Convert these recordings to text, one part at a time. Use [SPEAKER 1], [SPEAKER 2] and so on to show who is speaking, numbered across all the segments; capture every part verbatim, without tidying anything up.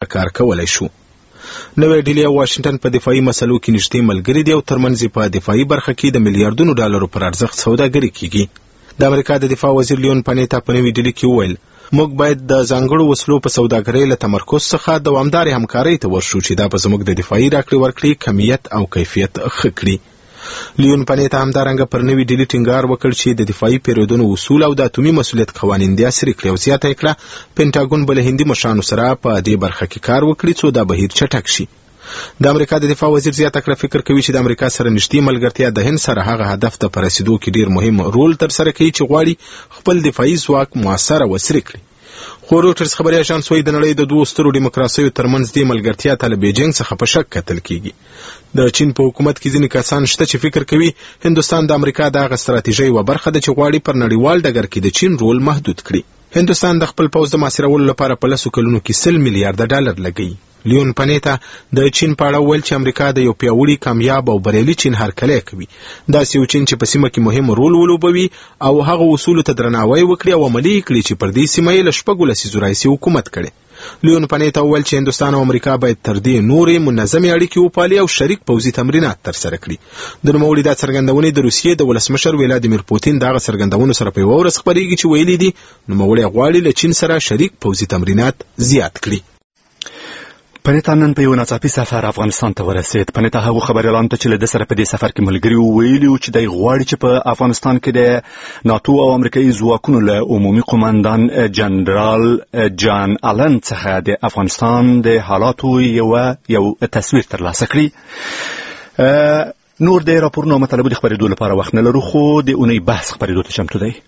[SPEAKER 1] سره کار کولی شو. نوې ډیلي او واشنگټن په دفاعي مسلو کې نږدې ملګري دي او ترمنځ په دفاعي برخه کې د میلیارډونو ډالرو پر ارزښت سوداګري کیږي. د امریکا د دفاع وزیر لیون پانیتا په نوې ډیلي کې وویل موږ باید د ځانګړو وسلو په سوداګرۍ له تمرکز څخه دوامدارې همکارۍ ته ورشو چې دا به زموږ د دفاعي راکړې ورکړې کمیت او کیفیت ښه کړي. لیون پانیتا همدارنګه پر نوې ډیلي ټینګار وکړ چې د دفاعي پیرودنو اصول او د اتومي مسؤلیت قوانین د عصري کړي او زیاته یې کړه پینټاګون به له هندي مشرانو سره په دې برخه کې کار وکړي څو دا بهیر چټک شي. د امریکا د دفاع وزیر زیاته کړه فکر کوي چې د امریکا سره نږدې ملګرتیا د هند سره هغه هدف ته په رسیدو کې ډیر مهم رول ترسره کوي چې غواړي خپل دفاعي ځواک موثره وسري کړي. خو روټرز خبري اژانس وایي د نړۍ د دوو سترو ډیموکراسیو ترمنځ دې ملګرتیا ته له بیجینګ څخه په شک کتل کیږي. د چین په حکومت کې ځینې کسان شته چې فکر کوي هندوستان د امریکا د هغه ستراتیژۍ یوه برخه ده چې غواړي پر نړیوال ډګر کې د چین رول محدود کړي. هندوستان د خپل پوځ د محاصرولو لپاره په لسو کلونو کې سل میلیارډ ډالر لګوي. لیون پانیتا د چین په اړه وویل چې امریکا د یو پیاوړي کامیاب او بریالي چین هرکلی کوي. داسې یو چین چې په سیمه کې مهم رول ولوبوي او هغه اصولو ته درناوی وکړي او عملي کړي چې پر دې سیمه یې له شپږو لسیزو راهیسې حکومت کړی. لیون پانیتا وویل چې هندوستان او امریکا باید تر دې نورې منظمې اړیکې وپالي او شریک پوځي تمرینات ترسره کړي. د نوموړي دا څرګندونې د روسیې د ولسمشر ولادیمیر پوتین د هغه څرګندونو سره په یوه ورځ خپرېږي چې ویلي دي نوموړی غواړي له چین سره شریک پوځي تمرینات زیات کړي.
[SPEAKER 2] پنیتا نن په یو ناڅاپي سفر افغانستان ته ورسید. پنیتا هغو خبریالانو ته چې له ده سره په دې سفر کې ملګري وو ویلي وو چې دی غواړي چې په افغانستان کې د ناتو او امریکایي ځواکونو له عمومي قومندان جنرال جان آلن څخه د افغانستان د حالاتو یو یو تصویر ترلاسه کړي. نور د راپورونو او مطالبو د خپرېدو لپاره وخت نه لرو خو د اونۍ بحث خپرېدو ته چمتو دی.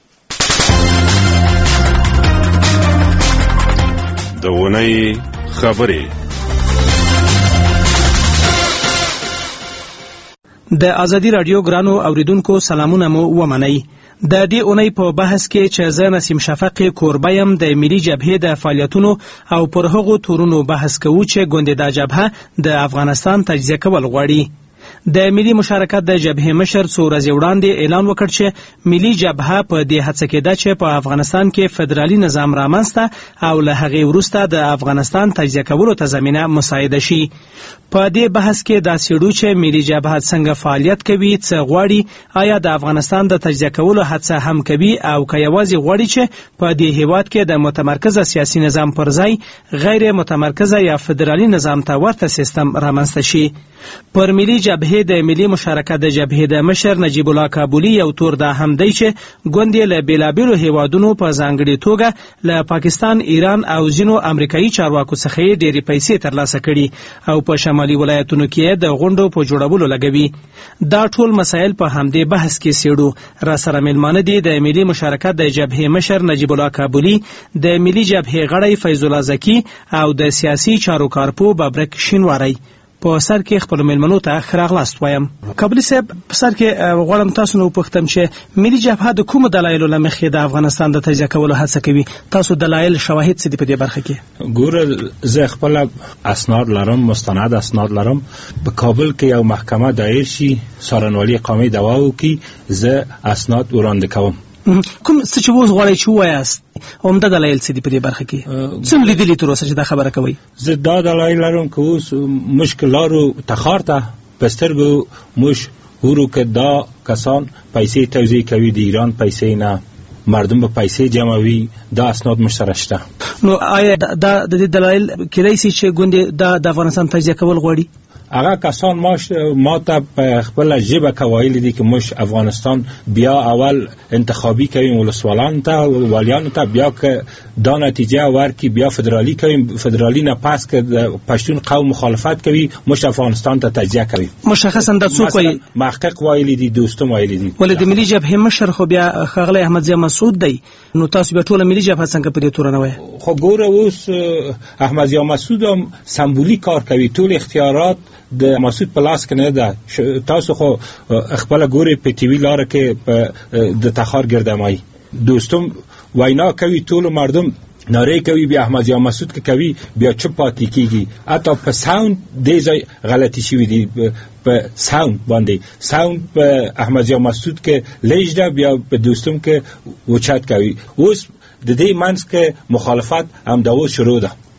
[SPEAKER 3] د اونۍ خبرې.
[SPEAKER 4] د ازادي رادیو ګرانو اوریدونکو سلامونه مو ومنئ. د دې اونۍ په بحث کې چې زه نسیم شفق کوربه یم د ملي جبهې د فعالیتونو او پر هغو تورونو بحث کوو چې ګوندې دا جبهه د افغانستان تجزیه کول غواړي. د ملي مشارکت د جبهې مشر څو ورځې وړاندې اعلان وکړ چې ملي جبهه په دې هڅه کې ده چې په افغانستان کې فدرالي نظام رامنځته او له هغې وروسته د افغانستان تجزیه کولو ته زمینه مساعده شي. په دې بحث کې دا څېړو چې ملي جبهه څنګه فعالیت کوي، څه غواړي، آیا د افغانستان د تجزیه کولو هڅه هم کوي او که یوازې غواړي چې په دې هیواد کې د متمرکزه سیاسي نظام پر ځای غیر متمرکزه یا فدرالي نظام ته ورته سیستم رامنځته شي. پر ملي جبهې د ملي مشارکت د جبهې د مشر نجیب الله کابلي یو تور دا هم دی چې ګوند یې له بېلابېلو هیوادونو په ځانګړې توګه له پاکستان، ایران او ځینو امریکایي چارواکو څخه یې ډېرې پیسې ترلاسه کړي او په شمالي ولایتونو کې د غونډو په جوړولو لګوي. دا ټول مسایل په همدې بحث کې څېړو. را سره مېلمانه دي د ملي مشارکت د جبهې مشر نجیب الله کابلي، د ملي جبهې غړی فیض الله زکي او د سیاسي چارو کارپو ببرک شینواری. په سر کې خپل مېلمنو ته ښه راغلاست وایم. کابلي صاحب، په سر کې غواړم تاسو نه وپوښتم چې ملي جبهه د کومو دلایلو له مخې د افغانستان د تجزیه کولو هڅه کوي؟ تاسو دلایل، شواهد څه دي په دې برخه کې؟
[SPEAKER 5] ګوره، زه خپل اسناد لرم، مستند اسناد لرم. په کابل کې یو محکمه دایر شي، څارنوالي قومي دعوا وکړي، زه اسناد وړاندې کوم.
[SPEAKER 4] کوم څه چې اوس غواړئ چې ووایاست، عمده دلایل څه دي په دې برخه کې؟ څه لیدلي تر اوسه چې دا خبره کوئ؟
[SPEAKER 5] زه دا دلایل لرم که اوس موږ لارو تخار ته په سترګو موږ ورو که دا کسان پیسې توزیع کوي، د ایران پیسې نه، مردم به پیسې جمعوي، دا اسناد موږ سره شته.
[SPEAKER 4] نو آیا دا د دې دلایل کېدای شي چې ګوندې دا د افغانستان تجزیه کول غواړي؟
[SPEAKER 5] هغه کسان ما ما ته په خپل ژبه کوایل دي که موږ افغانستان بیا اول انتخابي کوي ولسوالان ته والیان ته، بیا که دا نتیجه ورکړي بیا فدرالي کوي، فدرالي نه پس که د پښتون قوم مخالفت کوي موږ افغانستان ته تجزیه کوي.
[SPEAKER 4] مشخصا دا څوک وایي؟
[SPEAKER 5] محقق وایلی دي، دوستم وایلی دي.
[SPEAKER 4] ولې د ملي جبهې مشر خو بیا ښاغلی احمد ضیا مسعود دی، نو تاسو بیا ټوله ملي جبهه څنګه په دې توره نه وایي؟
[SPEAKER 5] خو ګوره، اوس احمد ضیا مسعود هم سمبولیک کار کوي، ټول اختیارات د مسعود په لاس کې نه ده. تاسو خو خپل ګوري په ټي وي لاره کې د تخار ګردمای دوستم وینا کوي، ټول مردم ناره کوي، بیا احمد ضیا مسعود کې کوي بیا چپ پاتې کیږي. حتی په ساوند دې ځای غلطي شوی دی، په ساوند باندې ساوند په احمد ضیا مسعود کې لېج ده، بیا په دوستم کې وچات کوي. اوس د دې منځ کې مخالفت هم دا شروع ده.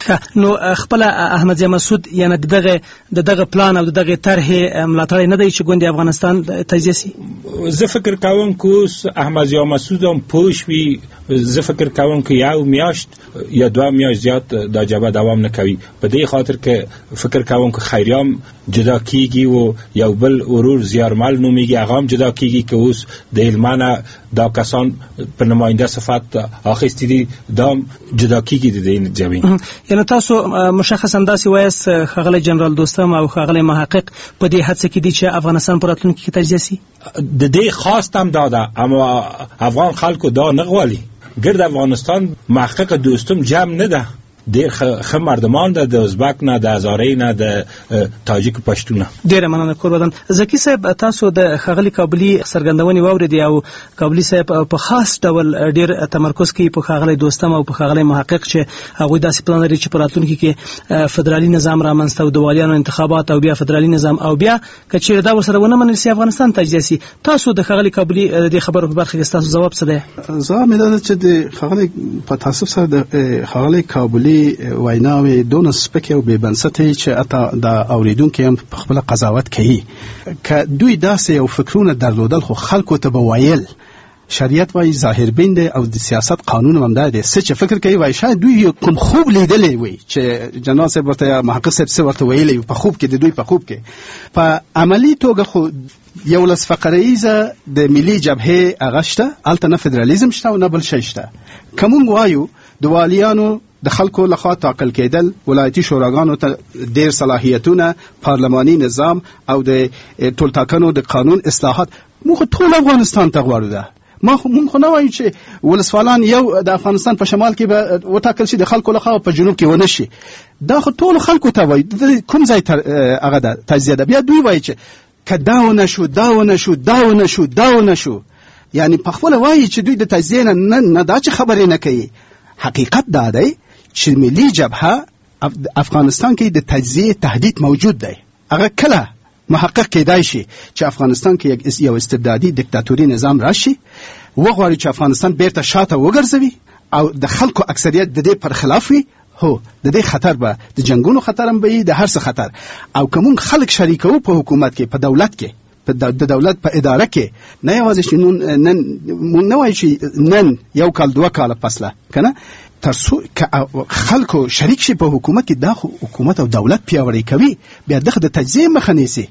[SPEAKER 4] نو خپل احمد ضیاء مسعود یعنی دغه دغه پلان او دغه طرح ملاتړ نه دی چې ګوند افغانستان تجزیه سي.
[SPEAKER 5] زه فکر کوم که احمد ضیاء مسعود هم پوه وي، زه فکر کوم که یو میاشت یا دو میاشت زیات دا جبهه دوام نکوي، په دې خاطر که فکر کوم که خیریام جدا کیږي او یو بل ورور زیارمل نومیږي هغه هم جدا کیږي که اوس د هلمند دا کسان په نماینده صفت اخیستي دي، دا جدا کیږي د دې جبهې.
[SPEAKER 4] یعنی تاسو مشخصا داسې وایاست ښاغلی جنرال دوستم او ښاغلی محقق په دې هڅه کې دي چې افغانستان په راتلونکي کې تجزیه سي؟
[SPEAKER 5] د دې خواست هم دا ده، اما افغان خلکو دا نه غواړي. ګرد افغانستان محقق دوستم جمع نه ده، ډېر ښه مردمان ده، د ازبک نه، د هزارې نه، د تاجک پښتون نه.
[SPEAKER 4] ډېره مننه کوربدن. ذکي صاحب تاسو د ښاغلي کابلي څرګندونې واورېدې او کابلي صاحب په خاص ډول ډېر تمرکز کوي په ښاغلی دوستم او په ښاغلی محقق چې هغوی داسې پلان لري چې په راتلونکي کې فدرالي نظام رامنځته او د والیانو انتخابات او بیا فدرالي نظام او بیا که چېرې دا ورسره ونه منل سي افغانستان تجزیه سي. تاسو د ښاغلي کابلي د دې خبرو په برخه کې ستاسو ځواب څه دی؟
[SPEAKER 6] ځواب مې دا ده چې د ښاغلي په تاسف سره د ښاغلي کابلي ویناوې دونه سپکې او بې بنسټې چې حتی د اورېدونکي هم په خپله قضاوت کوي. که دوی داسې یو فکرونه درلودل خو خلکو ته به ویل شریعت وایي ظاهر بین دی او د سیاست قانون هم دا دی، څه چې فکر کوي وایي شاید دوی کوم خوب لیدلی وي چې جنرال صاحب ورته یا محقق صاحب څه ورته ویلی په خوب کې، د دوی په خوب کې. په عملي توګه خو یولس فقریزه د ملي جبهې هغه شته، هلته نه فدرالیزم شته او نه بل شی شته. که مونږ وایو د والیانو د خلکو لخوا ټاکل کېدل، ولایتي شوراګانو ته ډېر صلاحیتونه، پارلماني نظام او د ټولټاکنو د قانون اصلاحات، موږ ټول افغانستان ته غواړو. ده ما خو مونږ خو نه وایو چې ولسوالان یو د افغانستان په شمال کې به وټاکل شي د خلکو لخوا په جنوب کې ونه شي، دا خو ټول خلکو ته وایي. کوم ځای هغه ده تجزیه ده. بیا دوی وایي چې که دا ونه شو دا ونه شو دا ونه شو دا ونه شو، یعنی په خپله وایي چې دوی د تجزیې نه نه دا چې خبرې نه کوي. حقیقت دا دی چې ملي جبهه افغانستان کې د تجزیه تهدید موجود دی. هغه کله محقق کېدای شي چې افغانستان کې یو استبدادي دیکتاتوري نظام راشي، وغواړي چې افغانستان بیرته شاته وګرځوي او د خلکو اکثریت د دې پر خلاف وي. هو د دې خطر به د جنگونو خطر هم به د هر څه خطر. او که موږ خلک شریکو په حکومت کې، په دولت کې، د دولت په اداره کې، نه یوازې چې نن موږ نه وایو چې نن یو کال دوه کاله پسله کنه ترڅو که خلکو شریک شي په حکومت کې، دا حکومت او دولت پیاوړی کوي، بیا دغه د تجزیه مخه نیسي.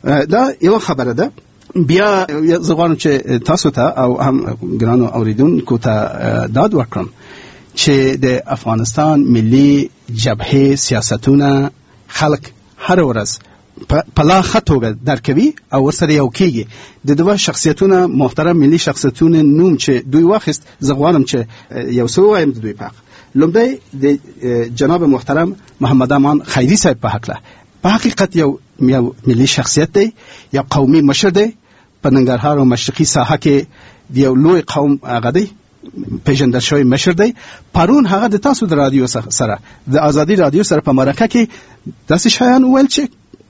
[SPEAKER 6] دا یو خبره ده. بیا زه غواړم چې تاسو ته او هم ګرانو اوریدونکو ته داد ورکړم چې د افغانستان ملي جبهې سیاستونه خلک هر ورځ په لا ښه توګه درک کوي او ورسره یو کېږي. د دوه شخصیتونه محترم ملي شخصیتونه نوم چې دوی واخیست، زه غواړم چې یو څه ووایم د دوی په حق. لومړی د جناب محترم محمد امان خیري صاحب په هکله، په حقیقت یو یو ملي شخصیت دی، یو قومي مشر دی، په ننګرهار او مشرقي ساحه کې د یو لوی قوم هغه دی، پیژندل شوی مشر دی. پرون هغه د تاسو د رادیو سره د آزادي رادیو سره په مرکه کې داسې شیان وویل چې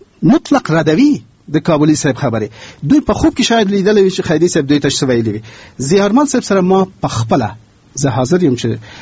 [SPEAKER 6] مطلق ردوي د کابلي صاحب خبره. دوی په خوب کې شاید لیدل وي چې خیري صاحب دوی ته څه ویلي وي. زیارمل صاحب سره ما په خپله زه حاضر یم چې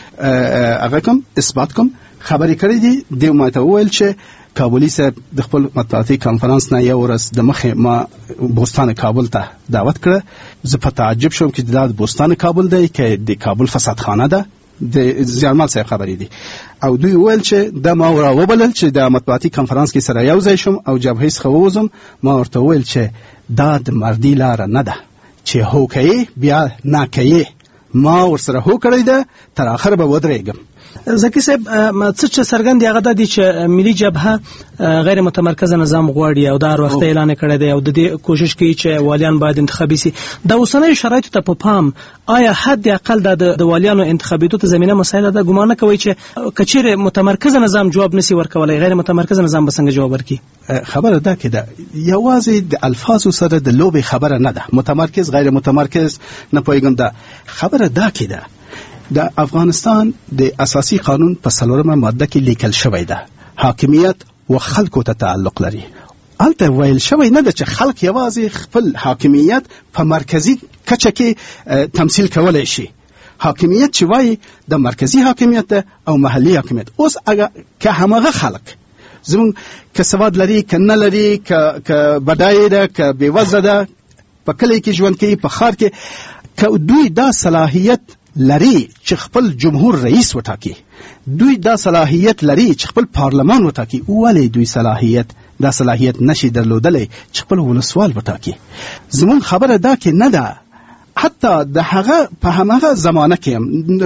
[SPEAKER 6] هغه کوم اثبات کوم خبرې کړې دي. دوی ما ته وویل چې کابلي صاحب د خپل مطبوعاتي کانفرنس نه یو ورځ د مخې ما بوستان کابل ته دعوت کړه. زه په تعجب شوم چې دا بوستان کابل دی که د کابل فسادخانه ده. د زیارمل صاحب خبرې دي او دوی ویل چې د ما ورا وبلل چې د مطبوعاتي کانفرنس کې سره یو ځای شم او جبهې څخه ووځم. ما ورته ویل چې دا د مردي لاره نه ده چې هو کوي بیا نه کوي. ما ورسره هو کړی ده، تر اخر به ودرېږم.
[SPEAKER 4] زکي صاحب څه چې څرګند دی هغه دا دی چې ملي جبهه غیر متمرکزه نظام غواړي او دا هر وخت اعلان کړی دی او د دې کوشش کوي چې والیان باید انتخابي سي. د اوسنیو شرایطو ته په پام آیا حد اقل د والیانو انتخابېدو ته زمینه مسایله ده؟ ګمان نه کوي چې کچېرې متمرکزه نظام جواب نسی ورکولی، غیر متمرکزه نظام به څنګه جواب ورکړي؟
[SPEAKER 6] خبره ده کې ده یوازې د الفاظو سره د لوبې خبره نه ده. متمرکز غیر متمرکز نه پوهېږم. ده خبره ده کې ده د افغانستان د اساسي قانون په څلورمه ماده کې لیکل شوی ده حاکمیت و خلکو ته تعلق لري. هلته ویل شوی نه ده چې خلک یوازې خپل حاکمیت په مرکزي کچه کې تمثیل کولی شي. حاکمیت چې وایي د مرکزی حاکمیت ده او محلي حاکمیت. اوس اگر که همغه خلک زمون که سواد لري که نه لري که که بډای ده که بېوزله ده په کلی کې ژوند کوي په ښار کې که دوی دا صلاحیت لري چې خپل جمهور رئیس وټاکي دوی دا صلاحیت لري چې خپل پارلمان وټاکي ولې دوی صلاحیت دا صلاحیت نشي درلودلی چې خپل ولسوال وټاکي. زمون خبره دا کې نه ده حتی د هغه په همغه زمانه کې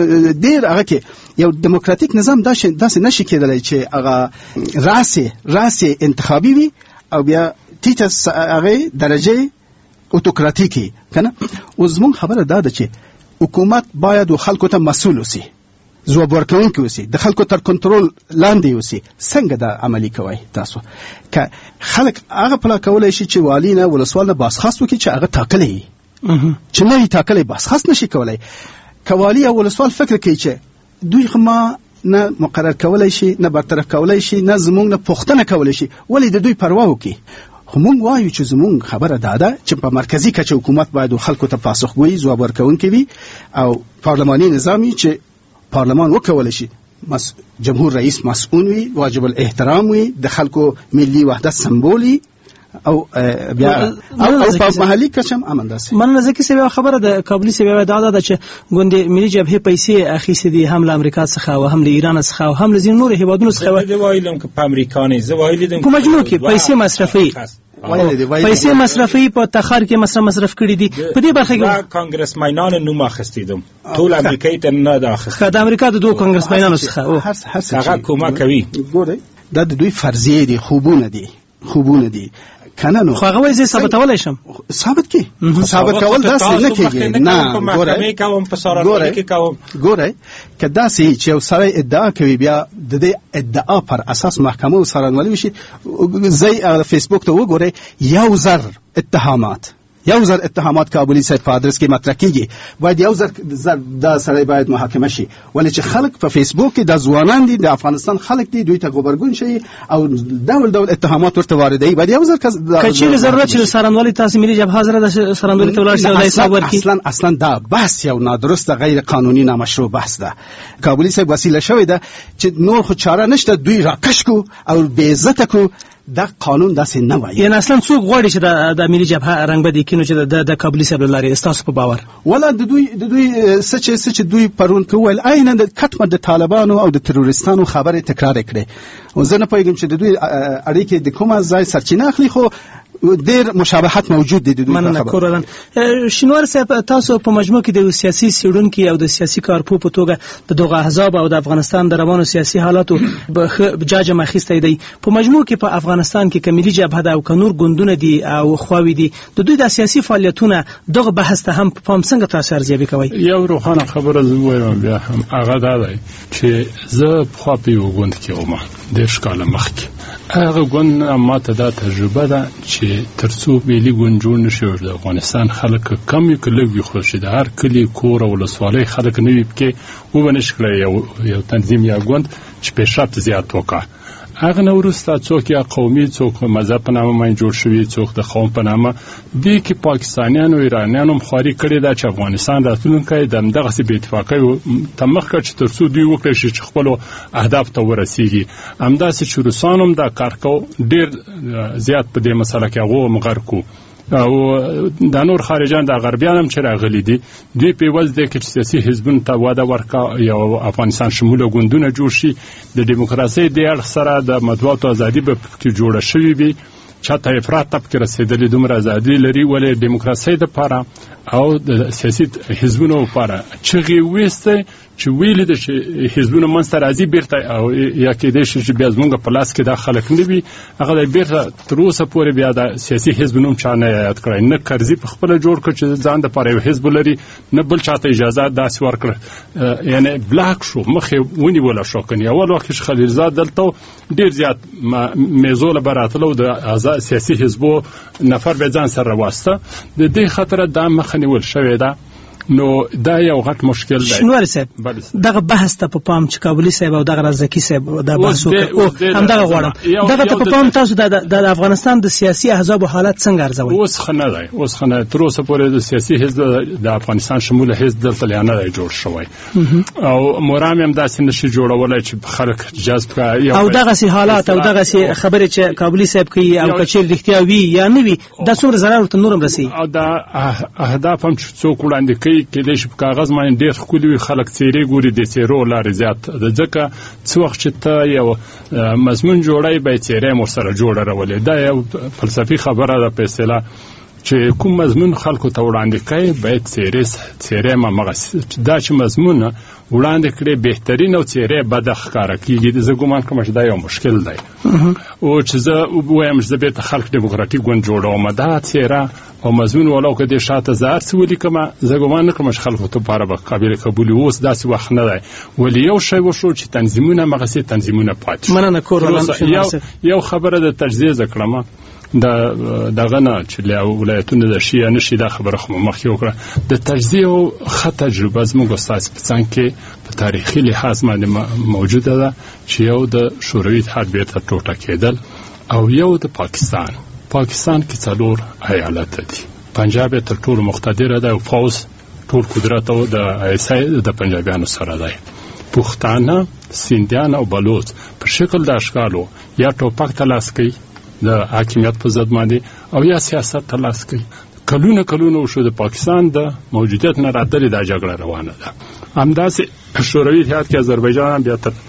[SPEAKER 6] ډېر هغه کې یو دموکراتیک نظام داسې نشي کېدلی چې هغه راسې راسې انتخابي وي او بیا ټیټه هغې درجې اوتوکراتیکي که نه. اوس زمونږ خبره دا ده چې حکومت باید و خلکو ته مسئول اوسي ځواب ورکوونکی اوسي د خلکو تر کنټرول لاندې اوسي. څنګه دا عملي کوئ تاسو؟ که خلک هغه پلا کولی شي چې والي نه ولسوال نه بازخواست وکړي چې هغه ټاکلی چې نه وي ټاکلی بازخواست نشي کولی. که والي او ولسوال فکر کوي چې دوی خو ما نه مقرر کولی شي نه برطرف کولی شي نه زمونږ نه پوښتنه کولی شي ولې د دوی پروا وکړي. خو مونږ وایو چې زمونږ خبره دا ده چې په مرکزي کچه حکومت باید خلکو ته پاسخګویي ځواب ورکوونکی وي او پارلماني نظامي چې پارلمان وکولی شي جمهور رئیس مسئول وي واجب الاحترام وي د خلکو ملي وحدت سمبول او بیا او په محلي کچه هم امن داسې
[SPEAKER 4] مننه. ځکه چې خبره د کابلي سیمه دا ده چې ګوندې ملي جبهې پیسې اخیستې دي هم له امریکا څخه او هم له ایران څخه او هم له ځینو نورو هیوادونو څخه.
[SPEAKER 5] زه وایلم که په امریکا نه زه وایلم
[SPEAKER 4] په مجموع کې پیسې مصرفي پیسې مصرفي په تخار کې مصرف مصرف کړي دي. په دې برخه کې
[SPEAKER 5] کانګرسمنانو نوم اخیستیدم ټول امریکایي ته نه د اخیست
[SPEAKER 4] د امریکا د دوه کانګرسمنانو څخه
[SPEAKER 5] هغه کومه کوي.
[SPEAKER 6] ګورئ دا د دوی فرضیې دي خوبونه دي خوبونه دي کنه نو
[SPEAKER 4] خو هغه وایي زه ثابتولی شم
[SPEAKER 6] ثابت کی ثابت کول داسې نه کېږي. نه
[SPEAKER 5] ګورئ کوم په سارانه کې کوم
[SPEAKER 6] ګورئ که داسې چې یو سړی ادعا کوي بیا د دې ادعا پر اساس محکمه او څارنوالي وشي. زه فیسبوک ته وګورئ یو زر اتهامات یو زر اتهامات کابلی صاحب په ادرس کې مطرح کیږي باید یو زر دا سړی باید محاکمه شي. ولې چې خلک په فیسبوک کې د ځوانان دي د افغانستان خلک دي دوی ته غبرګون شي او ډول ډول اتهامات ورته واردوي باید یو زر
[SPEAKER 4] کچې ضرورت چې سرانوالي تاسو ملي جبهه حاضر ده سرانوالي ته ولاړ شي او د حساب ورکړي.
[SPEAKER 6] اصلا اصلا دا بحث یو نادرسته غیر قانوني نامشروع بحث ده. کابلی صاحب وسیله شوی ده چې نور خو چاره نشته دوی راکش کو او بې عزت کو. دا قانون داسې نه وایي.
[SPEAKER 4] یعنی اصلا څوک غواړي چې د ملي جبهه رنګ بدي کینو چې د کابلي صاحب لارې ستاسو په باور
[SPEAKER 6] ولا د دوی د دوی سچ سچ دوی پرون کوول عین د کټمه د طالبانو او د تروریستانو خبره تکرار کړي. او زه نه پوهیږم چې د دوی اړیکې د کومه ځای سرچینه اخلي خو ډېر مشابهت موجود دي د دوی
[SPEAKER 4] مننه کورلن. شینوار صاحب تاسو په مجموع کې د سیاسي سیډونکو او د سیاسي کارپو په توګه د دغه احزاب او د افغانستان د روانو سیاسي حالاتو جاجم اخیستی دی. په مجموع کې په افغانستان کې کملي جبهه ده او کنور ګوندونه دي او خواوي دي د دوی د سیاسي فعالیتونه دغه بحث ته هم پام څنګه تاسو ارزیابي کوئ؟
[SPEAKER 7] یو روښانه خبره زه وایم بیا هم هغه دا دی چې زه په خپل ګوند کې وم د ښکاله مخکې هغه ګوند ماته دا تجربه ده چې ترڅو ملي ګوند جوړ نشي د افغانستان خلک کم یو کلوي خوشي د هر کلی کور او ولسوالۍ خلک نه وي پکې وبنش کړی یو یو تنظیم یا ګوند چې پیشرفت زیات وکړي. هغه نو وروسته څوک یا قومي څوک مذهب په نامه باندې جوړ شوي څوک د قوم په نامه دي کې پاکستانیانو او ایرانیانو مخاري کړي دا چې افغانستان راتلونکی د همدغسې بې اتفاقۍ ته مخ کړ چې ترڅو دوی وکړی شي چې خپلو اهداف ته ورسیږي. همداسې چې روسان هم دا کار کو ډېر زیات په دې مسله کې هغو هم غرق کو او د نور خارجان د غربیان هم چې راغلي دي دوی په وځ دی کې چې سیاسي حزبونو ته وده ورکړه یو افغانستان شموله ګوندونه جوړ شي د دیموکراسۍ د اړخ سره د مطبوعاتو ازادي به پکې جوړه شوې وي چاته افراط ته پکې رسېدلې دومره ازادي لري ولې دیموکراسۍ دپاره او د سیاسي حزبونو لپاره چغې ویستی چې ویلې ده چې حزبونه منځته راځي بیرته او یا کېدای شي چې بیا زموږ په لاس کې دا خلک نه وي هغه د بیرته تر اوسه پورې بیا د سیاسي حزب نوم چا نه یاد کړی نه کرزي په خپله جوړ کړ چې ځان دپاره یو حزب لري نه بل چاته اجازه داسې ورکړه یعنی بلاک شو مخ یې ونیوله شو کنې اول وخت چې خلیلزاد دلته ډېر زیات میزو له به راتلو د سیاسي حزبو نفر به ځان سره راوسته د دې خطره دا مخه نیول شوې ده نو دا یو غټ مشکل دی.
[SPEAKER 4] شنواری صاحب دغه بحث ته په پام چې کابلي صاحب او دغه رازکی صاحب دا بحث وکړو همدغه غواړم دغه ته په پام تاسو د افغانستان د سیاسي احزاب حالت څنګه ارزوئ؟
[SPEAKER 7] اوس ښه نه دی، اوس ښه نه. تر اوسه پورې د سیاسي حزب د افغانستان شموله حزب دلته لا نه دی جوړ شوی او مرام هم داسې نشي جوړولی چې خلک جذب کړي
[SPEAKER 4] او دغسې حالات او دغسې خبرې چې کابلي صاحب کوي او که چیرې رښتیا وي یا نه وي دا څومره ضرر ورته نور هم رسوي.
[SPEAKER 7] او دا اهداف هم چې څوک وړاندې کوي کېدای شي په کاغذ باندې ډېر ښکلي وي، خلک څېرې ګوري د څېرو لارې زیات ده، ځکه څه وخت چې ته یو مضمون جوړی باید څېره هم ورسره جوړه راولې. دا یو فلسفي خبره ده په اصطلاح چې کوم مضمون خلکو ته وړاندې کوي باید څېرې څېرې هم همغسې دا چې مضمون وړاندې کړې بهترین او څېرې بده ښکاره کېږي. زه ګومان کوم چې دا یو مشکل دی او چې زه ووایم چې زه بېرته خلک ډیموکراتیک ګوند جوړوم دا څېره او مضمون ولو که دې شاته زه هر څه ولیکمه زه ګومان نه کوم چې خلکو ته لپاره به قابل قبول وي. اوس داسې وخت نه دی، ولې یو شی وشو چې تنظیمونه همغسې تنظیمونه پاتې شو.
[SPEAKER 4] مننه کور
[SPEAKER 7] یو خبره د تجزیه زه کړم د دغه نه چې ولایتونه د شي یا نه شي دا خبره خو مخکې وکړه. د تجزیه ښه تجربه زموږ ستاسې په څنګ کې په تاریخي لحاظ باندې موجوده ده چې یو د شوروي اتحاد بېرته ټوټه کېدل او یو د پاکستان. پاکستان کې څلور ایالته دي، پنجاب یې تر ټولو مقتدره ده او پوځ ټول قدرت او د ایس آی د پنجابیانو سره دی. پښتانه، سیندیان او بلوچ په شکل د اشکالو یا ټوپک ته لاس کوي د حاکمیت په ضد باندې او یا سیاست ته لاس کوي. کلونه کلونه وشو د پاکستان د موجودیت نه راتللې دا جګړه روانه ده. همداسې شوروي اتحاد کې اذربایجان بیا تر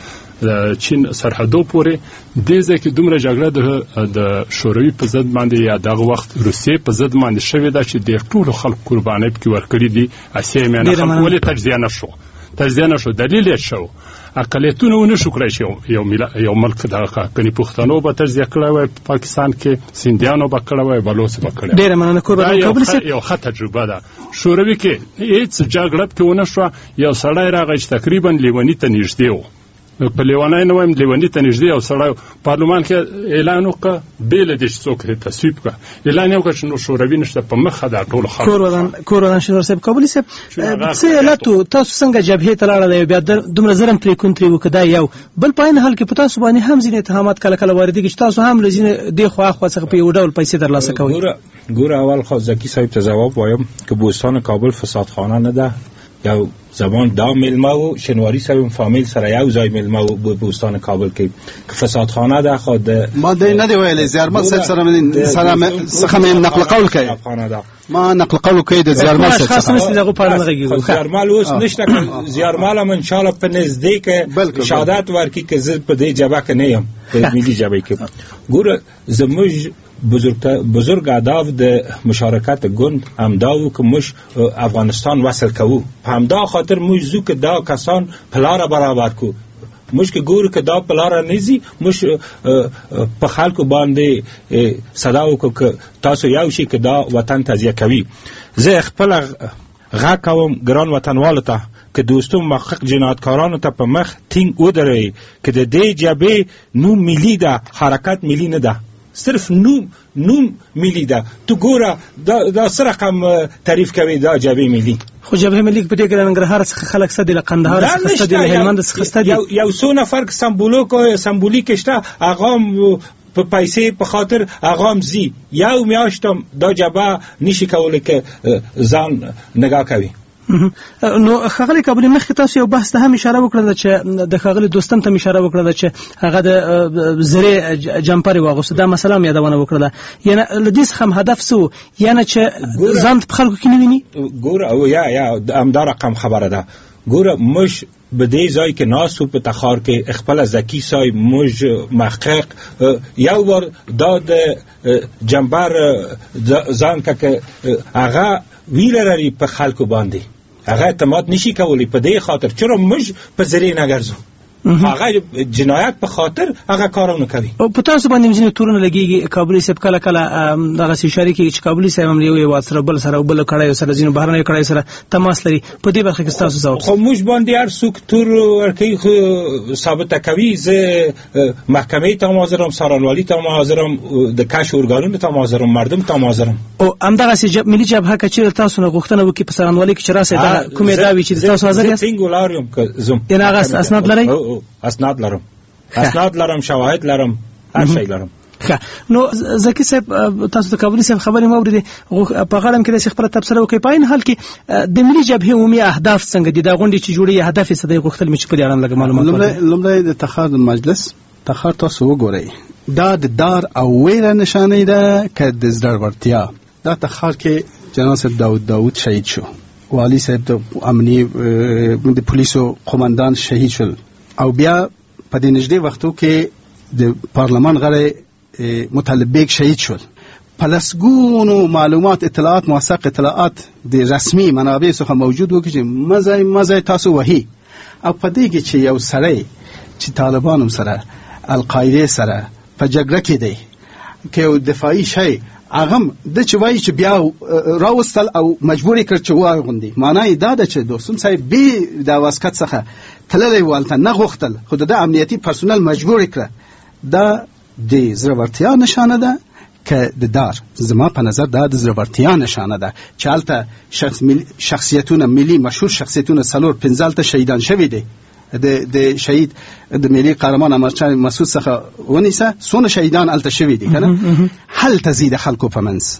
[SPEAKER 7] چین سرحدو پورې دې ځای کې دومره جګړه د شوروي په ضد باندې یا دغه وخت روسیې په ضد باندې شوې ده چې ډېر ټولو خلکو قربانۍ پکې ورکړي دي. اسیا میانه خلک ولې تجزیه نه شو تجزیه نه شو دلیل یې شو اقلیتونه ونه شو کړی چې یو یو ملک دغه کني پښتنو به تجزیه کړی وای په پاکستان کې، سیندیانو به کړی وای، بلوچ به کړی.
[SPEAKER 4] ډېره مننه کوربه کابل صاحب.
[SPEAKER 7] یو ښه تجربه ده. شوروي کې هېڅ جګړه پکې ونه شوه. یو سړی راغی چې تقریبا لیوني ته نږدې و، په لیونی نه وایم لیوني ته نږدې یو سړی پارلمان کې اعلان وکړه بېله دې چې څوک تصویب کړه اعلان یې وکړه چې نو شوروي نشته په مخه دا ټولو خلکو.
[SPEAKER 4] کور ودان شنوار صاحب کابلي صاحب څه علت و تاسو څنګه جبهې ته لاړئ بیا دومره زرم پرې کون ترې وکړه دا یو بل په عین حال کې په تاسو باندې هم ځینې اتهامات کله کله واردېږي چې تاسو هم له ځینې دې خوا اخوا څخه په یو ډول پیسې ترلاسه کوئ.
[SPEAKER 5] ګوره اول خو زکي صاحب ته ځواب وایم که بوستان کابل فسادخانه نه ده یو زمان دا ملمه و شنواری صاحب فامیل سره یو ځای ملمه و بوستان کابل کې که فسادخانه ده خو د
[SPEAKER 6] ما دې نه دی ویلې زیارمل صاحب سره سره څخه مې نقل قول کوي ما نقل قول کوي د زیارمل صاحب
[SPEAKER 4] خاص نشي دغه په اړه غږیږي.
[SPEAKER 5] زیارمل اوس نشته زیارمل هم ان شاء الله په نزدیک شهادت ورکړي که زه په دې جبهه کې نه یم په ملي جبهه کې. ګوره زموږ بزرگ اهداف د مشارکت گند همدا و که مش افغانستان وصل کوو په همدا خاطر مش زو که دا کسان پلاره برابر کو مش که ګورو که دا پلاره نیزي مش په خلکو باندې صدا وکړو که تاسو یو شي که دا وطن تضیه کوي. زه خپل غږ کوم ګران وطنوالو ته که دوستو محقق جنایتکارانو ته په مخ ټینګ ودرئ که د دې جبهې نوم ملي ده، حرکت ملي نه ده، صرف نوم نوم ملي ده. تو ګوره دا دا څه رقم تعریف کوي دا جبهه ملي.
[SPEAKER 4] خو جبهه ملي په دې کې ننګرهار څخه خلک ستدي له قندهار څخه ستدي له هلمند څخه ستدي
[SPEAKER 5] یو څو نفر سمبولیک سمبولیک شته اغام په پیسې په خاطر اغام زی یو میاشتم دا جبهه نشي کولی که ځان نگاه کوي.
[SPEAKER 4] نو خغلی کابل مخکې تاسو یو بحث ته هم اشاره وکړه چې د خغلی دوستم ته اشاره وکړه چې هغه د زری جمپر واغوسته دا مسله هم یادونه وکړه یعنی لدیس هم هدف سو یعنی چې ځان په خلکو کې نه ویني.
[SPEAKER 5] ګوره او یا یا امدا رقم خبره ده. ګوره مش به دې ځای کې ناسو په تخار کې خپل زکی صاحب مج محقق یو بار دا د جمبر ځان که هغه ویلري په خلکو باندې هغه اعتماد نشي کولی په دې خاطر چرا مج په زری نه ګرځو هغه جنایت په خاطر هغه کارونه کوي.
[SPEAKER 4] او په تاسو باندې ځینې تورونه لګيږي کابلی صاحب کله کله دغه شریک چې کابلی صاحب هم یو سره بل سره بل کړای سره ځینې بهرنۍ کړای سره تماس لري په دې برخه کې تاسو ځواب
[SPEAKER 5] خو موږ باندې هر څوک تور ورکی خو ثابت کوي زه محکمه ته حاضرم، سارنوالی ته حاضرم، د کاش ارګانونو ته حاضرم، مردم ته حاضرم.
[SPEAKER 4] او همدغه چې ملي جبهه کچې تاسو نه غوښتنه وکړي په سارنوالی کې چې راسه دا کومه داوی چې تاسو حاضر یاست
[SPEAKER 5] څنګه ولارم که زم
[SPEAKER 4] ان هغه اسناد لري؟
[SPEAKER 5] اسناد لرم اسناد لرم شواهد لرم هر شی لرم.
[SPEAKER 4] نو زکی صاحب تاسو د کابلی صاحب خبرې مو اوریدې په غړم کې د خبره تبصره وکړي. په این حال کې د ملي جبهې عمومي اهداف څنګه دي؟ دا غونډې چې جوړي هدف یې څه دی؟ غوښتل مې چې په دې اړه لږ معلومات ورکړئ.
[SPEAKER 6] لومړی د تخار مجلس تخار تاسو وګورئ دا د دار او ویره نشانه ده که د زړورتیا. دا تخار کې جناب صاحب داود داود شهید شو، والی صاحب د امنیه د پولیسو قومندان شهید شول، او بیا په دې نږدې وختو کې د پارلمان غړي مطلب بیگ شهید شول. پلسګونو معلومات اطلاعات موثق اطلاعات د رسمي منابع څخه موجود و چې مزه مزه تاسو وਹੀ او په دې کې چې یو سړی چې طالبانو سره القاعده سره په جګړه کې دی کې یو دفاعي شی هغه د چوي چې بیا راوستل او مجبور کړ چې وای غوندي معنی دا ده چې دوستم صاحب به د واسکت څخه تللی والته نه غوښتل خو د امنیتي پرسونل مجبور کړ. دا د زړورتیا نشانه ده که د دار زما په نظر دا د زړورتیا نشانه ده چې البته شخص مل... شخصیتونه ملي مشهور شخصیتونه سلور پنځالته شهیدان شوی دي. د د شهید د ملي قهرمان امرچان مسعود څخه ونیسه سونه شهیدان الته شوی دي کنه. هل تزيد خلکو په منځ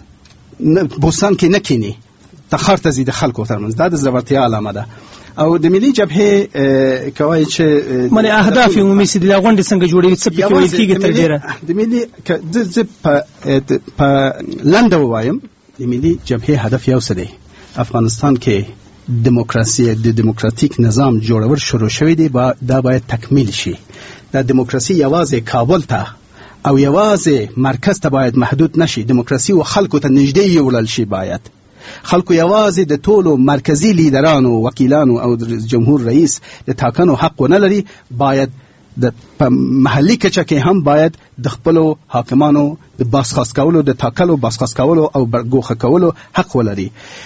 [SPEAKER 6] بوستان کې نه کینی تخار تزيد خلکو تر منځ دا د زړورتیا علامه ده. او د ملي جبهه کوي چې
[SPEAKER 4] معنی اهداف عمومي سي د غونډې څنګه جوړېږي څه پکې ویل کېږي تر ډیره
[SPEAKER 6] د ملي د په په لاندې وایم د ملي جبهه هدف یو څه دی افغانستان کې دموکراسي د دموکراتیک نظام جوړول شروع شوی دی با دا باید تکمیل شي. دا دموکراسي یوازې کابل ته او یوازې مرکز ته باید محدود نشي. دموکراسي و خلکو ته نږدې یوړل شي. باید خلکو یوازې د ټولو مرکزی لیدرانو وکیلانو او جمهور رئیس د ټاکنو حق نه لري. باید د محلي کچه کې هم باید د خپلو حاکمانو د باسخواست کولو د ټاکلو باسخواست کولو او ګوښه کولو حق ولري.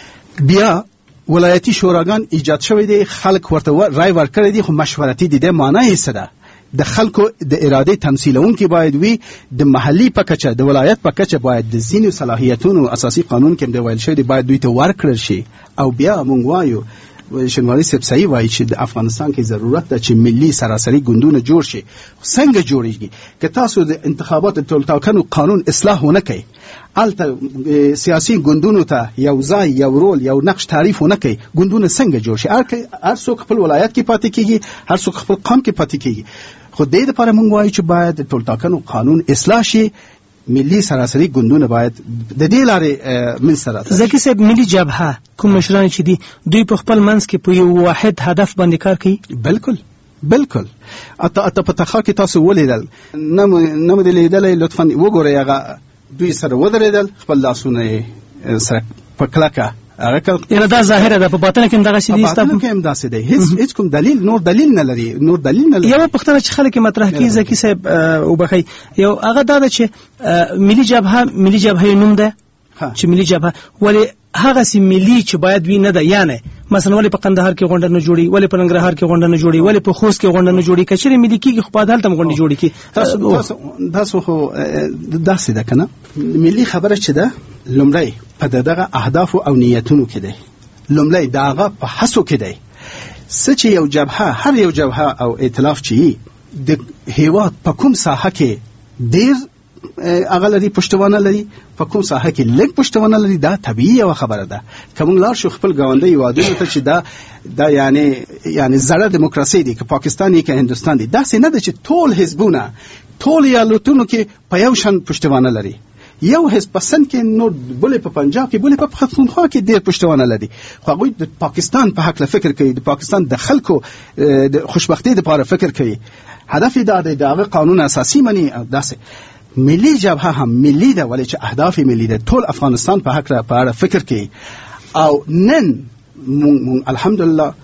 [SPEAKER 6] بیا ولایتي شوراګان ایجاد شوی دی، خلک ورته رای ورکړي دي خو مشورتي دي. د معنی څه ده؟ د خلکو د اراده تمثیلونکي باید وي. د محلي په کچه د ولایت په کچه باید د ځینو صلاحیتونو اساسي قانون کې د ویل شوی دی باید دوی ته ورکړل شي. او بیا مونږ وایو شنواری صاحب صحیح وایي چې د افغانستان کې ضرورت ده چې ملي سراسري ګوندونه جوړ شي. څنګه جوړیږي که تاسو د انتخابات ټولټاکنو قانون اصلاح ونه کوي الته سیاسي ګوندونو ته یو ځای یو رول یو نقش تعریف ونه کوي ګوندونه څنګه جوړ شي؟ هر څوک خپل ولایت کې پاتې کیږي، هر څوک خپل قوم کې پاتې کیږي. خو د دې لپاره موږ وایو چې باید د ټولټاکنو قانون اصلاح شي. ملي سراسري ګوندونه باید د دې لارې من سره
[SPEAKER 4] زکی صاحب ملي جبهه کوم مشران چې دي دوی په خپل منځ کې په یو واحد هدف باندې کار کوي.
[SPEAKER 6] بالکل بالکل. اته اته په تخا کې تاسو ولیدل نه نه مې لیدل لطفا وګورئ هغه دوی سره ودرېدل خپل لاسونه سره په کلکه هغه
[SPEAKER 4] یره دا ظاهره ده په باطن کې دغه شی دي
[SPEAKER 6] ستاسو کې هم داسې دی. هیڅ هیڅ کوم دلیل نور دلیل نه لري نور دلیل نه لري.
[SPEAKER 4] یو پښتنه چې خلک مطرح کوي زکی صاحب او بخي یو هغه دا چې ملي جبهه ملي جبهه نوم ده چې ملي جبهه ولی هغه سي ملي چې باید وي نه ده. یعنی مثلا ولی په قندهار کې غونډه نه جوړي، ولی په ننګرهار کې غونډه نه جوړي، ولی په خوست کې غونډه نه جوړي. کچېرې ملي کېږي خو په عدالت هم غونډه جوړي کی.
[SPEAKER 6] تاسو تاسو تاسو خو داسې ده کنه. ملي خبره چې ده لومړی په دغه اهداف او نیتونو کې ده. لومړی داغه په حسو کې دی څه چې یو جبهه هر یو جبهه او ائتلاف چې د هیواد په کوم ساحه کې ډیر هغه لري پښتوانه لري په کوم ساحه کې لږ پښتوانه لري دا طبيعي یو خبره ده. کوم لار شو خپل ګاونډي وادونو ته چې دا دا یعنی یعنی زړه دیموکراسي دی که پاکستاني که هندستان دی دا څه نه ده چې ټول حزبونه ټول ایالتونو کې په یو شان پښتوانه لري. یو حزب پسند کې نور بلې په پنجاب کې بلې په پښتونخوا کې ډېر پښتوانه لري. خو هغوی د پاکستان په حق فکر کوي، د پاکستان د خلکو د خوشبختۍ لپاره فکر کوي. هدف دا دی د هغه قانون اساسي مني او داسې. ملي جبهه هم ملي ده ولې چې اهداف ملي ده. ټول افغانستان په حق په اړه فکر کوي او نن الحمدلله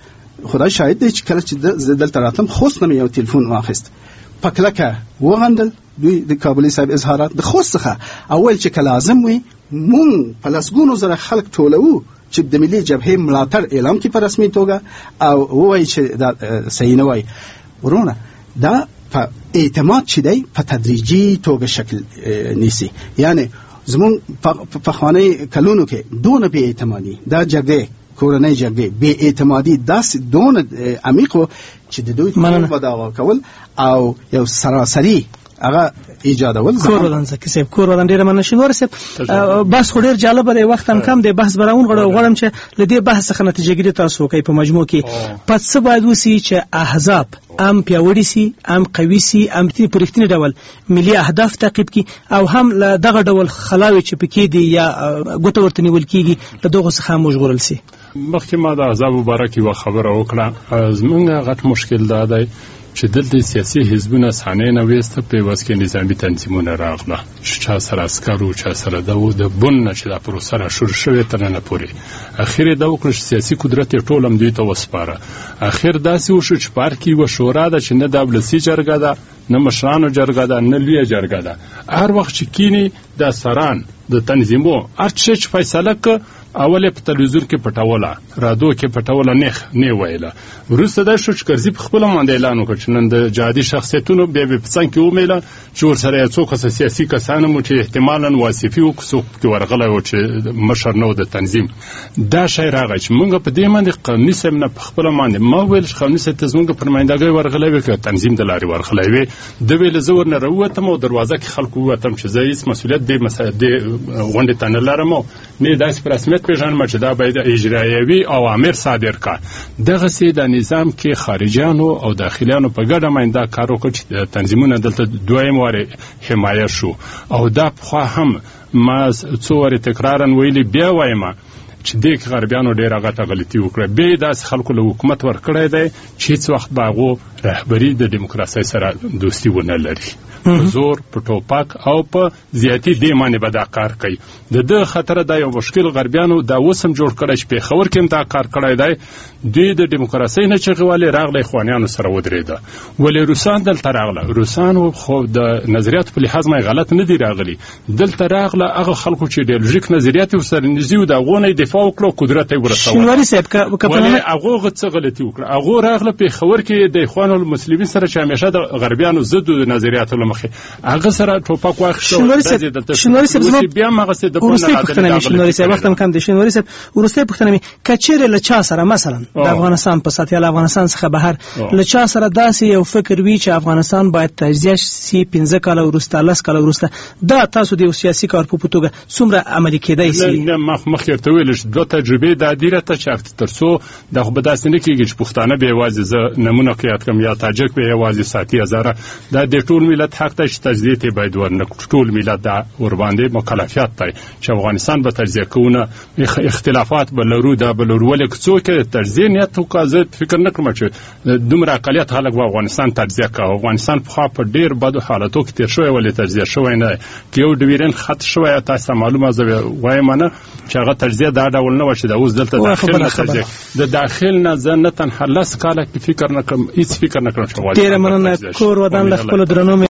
[SPEAKER 6] خدای شاهد دی چې کله چې زه دلته راتلم خوست نه یو تلیفون واخیست پکلکه وغندل دوی د کابلی صاحب اظهارات د خوست څخه اول چې کله لازم وي مون په لسګونو زره خلک ټولو چې د ملي جبهې ملاتړ اعلان کی په رسمي توګه او وایي چې دا صحیح نه وایي ورونه دا په اعتماد چې دی په تدریجي توګه شکل نیسي یعنی زمون په خواني کلونو کې دونه بې اعتمادي دا جګړه کورنۍ جګړې بې اعتمادي داسې دونه عمیق و چې د دوی په داوا کول او یو سراسری هغه ایجادول
[SPEAKER 4] کور ودان زکه سیب کور ودان ډیره مننه شنور سیب بس خو ډیر جالب دی وخت هم کم دی بحث براون غواړم غواړم چې لدی بحث څخه نتیجه ګیری تاسو کوي په مجموع کې پس څه باید وسی چې احزاب ام پیاوړي سي ام قوي سي ام تی پرختنی ډول ملي اهداف تعقیب کی او هم له دغه ډول خلاوي چې پکې دی یا ګوت ورته نیول کیږي له دغه څخه مشغول سي
[SPEAKER 7] مخکې ما د احزاب مبارکي و خبره وکړه زمونږ غټ مشکل دا دی چې دلته سیاسي حزبونه ثاني نه وسته په واسه کې نظامی تنظیمونه راغله چې چا سره عسکرو چا سره د بن چې د پروسه را شروع شوه تر نه پوري اخر دا وکړ سیاسي قدرت ټولم دوی ته وسپاره اخر داسې وشو چې پارکی و شورا د چې نه د ولسی جرګه ده نه مشرانو جرګه ده نه لوی جرګه ده هر وخت چې کینی د سران د تنظیمو ارچ فیصله ک اوله په تلویزیون کې پټوله رادیو کې پټوله نه نه ویله ورسته د شوچ کرزي په خپل باندې اعلان وکړ چې نن د جهادي شخصیتونو به په څنګه کې ومیله چې ورسره څوک سیاسي کسان مو چې احتمالاً واسفي او څوک کې ورغله او چې مشر نو د تنظیم دا شی راغی چې موږ په دې باندې قانوني سم نه په خپل باندې ما ویل چې قانوني ست زموږ پرمایندګۍ ورغله وکړه تنظیم د لاري ورغله وي د ویل زور نه وروتم او دروازه کې خلکو وتم چې زه هیڅ مسولیت دې مساعده غونډه تنه لرم نه داس پر رسمیت پیژنم چې دا باید اجرایوي اوامر صادر کا دغه سي د نظام کې خارجيانو او داخليانو په ګډه باندې کار وکړي چې تنظیمونه دلته دویم واره حمایه شو او دا خو هم ما څو واره تکرارا ویلي بیا وایم چې د غربیانو ډیره غټه غلطي وکړه به داس خلکو له حکومت ورکړی دی چې هیڅ وخت باغو رهبری د دیموکراسي سره دوستي ونه لري په زور په ټوپک او په زیاتی دی باندې به دا کار کوي د د خطر دا یو مشکل غربیانو دا وسم جوړ کړی چې په خبر کې دا کار کړی دی دوی د دیموکراسي نه چغواله راغلي خوانیانو سره ودرېده ولې روسان دلته راغله روسان خو د نظریات په لحاظ مې غلط نه دی راغلي دلته راغله هغه خلکو چې ایدئولوژیک نظریات ورسره نزیو دا غونه دفاع وکړو قدرت یې ورسول
[SPEAKER 4] شنواری صاحب کپلانه
[SPEAKER 7] هغه څه غلطي وکړه هغه راغله په خبر کې د اخوان المسلمین سره چې همیشه د غربیانو ضد نظریات مخه هغه سره ټوپک واخیستو
[SPEAKER 4] شنواری صاحب
[SPEAKER 7] بیا هغه څه د
[SPEAKER 4] ورسته پښتنه شنواری صاحب وخت هم کم دي شنواری صاحب ورسته پښتنه کچېره له چا سره مثلا د افغانستان په ساتل افغانستان څخه بهر له چا سره داسې یو فکر وی چې افغانستان باید تجزیه شي پنځه کاله ورسته لس کاله ورسته دا تاسو د سیاسي کار په پټوګه څومره عملي کېدای شي
[SPEAKER 7] نه مخ مخ ته ویل چې دوه تجربه د ادیره ته چې ترسو د خو بداسې نه کېږي چې پښتانه به وازه ز نمونه قیادت کوم یا تاجک به وازه ساتي هزار د دې ټول ملت حق ته چې تجزیه ته باید ورنه ټول ملت دا ور باندې مکلفیت دی چې افغانستان به تجزیه کوونه اختلافات بلرو دا بلرو ولې څوک تجزیه نیت وکړي فکر نه کوم چې دومره اقلیت خلک به افغانستان تجزیه کوي افغانستان په په ډیر بد حالاتو کې تیر شوی ولې تجزیه شوی نه کې یو ډیورن خط شوی تاسو معلومه زوی وایم نه چې هغه تجزیه دا ډول نه وشي دا اوس دلته داخل نه تجزیه د داخل نه ځنه تن خلاص کاله کې فکر نه کوم هیڅ فکر نه کوم چې
[SPEAKER 4] ډیر مننه کور ودان له خپل درنو